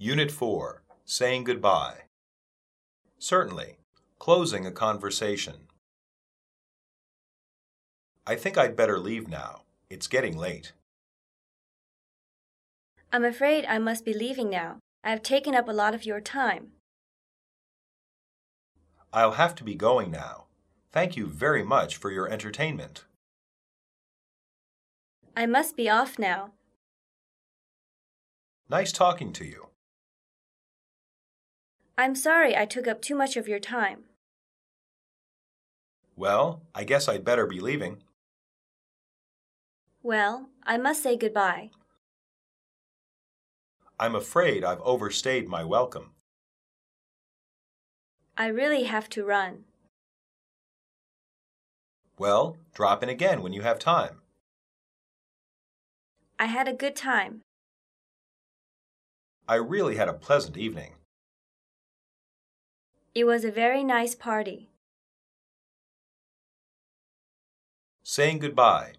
Unit 4, Saying Goodbye. Certainly. Closing a conversation. I think I'd better leave now. It's getting late. I'm afraid I must be leaving now. I've taken up a lot of your time. I'll have to be going now. Thank you very much for your entertainment. I must be off now. Nice talking to you. I'm sorry I took up too much of your time. Well, I guess I'd better be leaving. Well, I must say goodbye. I'm afraid I've overstayed my welcome. I really have to run. Well, drop in again when you have time. I had a good time. I really had a pleasant evening. It was a very nice party. Saying goodbye.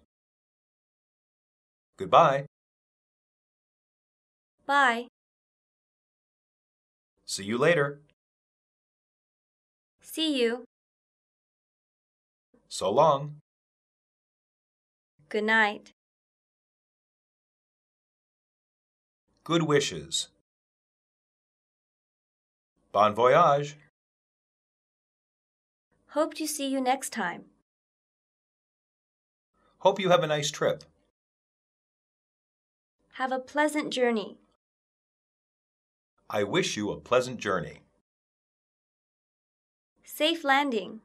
Goodbye. Bye. See you later. See you. So long. Good night. Good wishes. Bon voyage. Hope to see you next time. Hope you have a nice trip. Have a pleasant journey. I wish you a pleasant journey. Safe landing.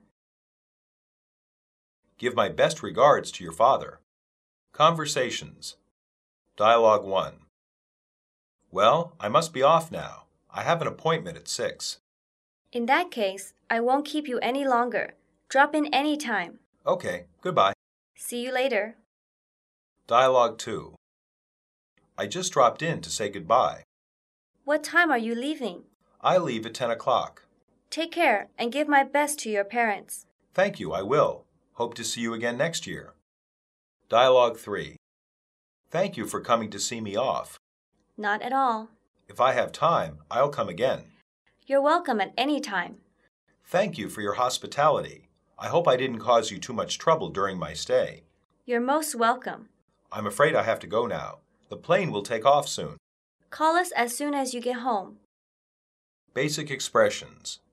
Give my best regards to your father. Conversations. Dialogue 1. Well, I must be off now. I have an appointment at 6. In that case, I won't keep you any longer. Drop in any time. Okay, goodbye. See you later. Dialogue 2. I just dropped in to say goodbye. What time are you leaving? I leave at 10 o'clock. Take care and give my best to your parents. Thank you, I will. Hope to see you again next year. Dialogue 3. Thank you for coming to see me off. Not at all. If I have time, I'll come again. You're welcome at any time. Thank you for your hospitality. I hope I didn't cause you too much trouble during my stay. You're most welcome. I'm afraid I have to go now. The plane will take off soon. Call us as soon as you get home. Basic expressions.